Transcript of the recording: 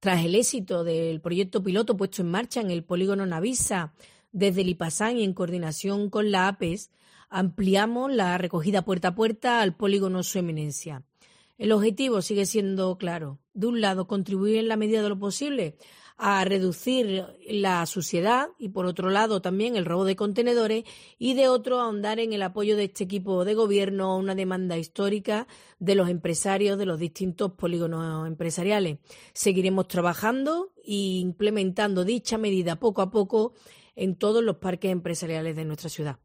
Tras el éxito del proyecto piloto puesto en marcha en el polígono Navisa desde el IPASAN y en coordinación con la APES, ampliamos la recogida puerta a puerta al polígono Su Eminencia. El objetivo sigue siendo claro. De un lado, contribuir en la medida de lo posible a reducir la suciedad y, por otro lado, también el robo de contenedores y, de otro, ahondar en el apoyo de este equipo de gobierno a una demanda histórica de los empresarios de los distintos polígonos empresariales. Seguiremos trabajando e implementando dicha medida poco a poco en todos los parques empresariales de nuestra ciudad.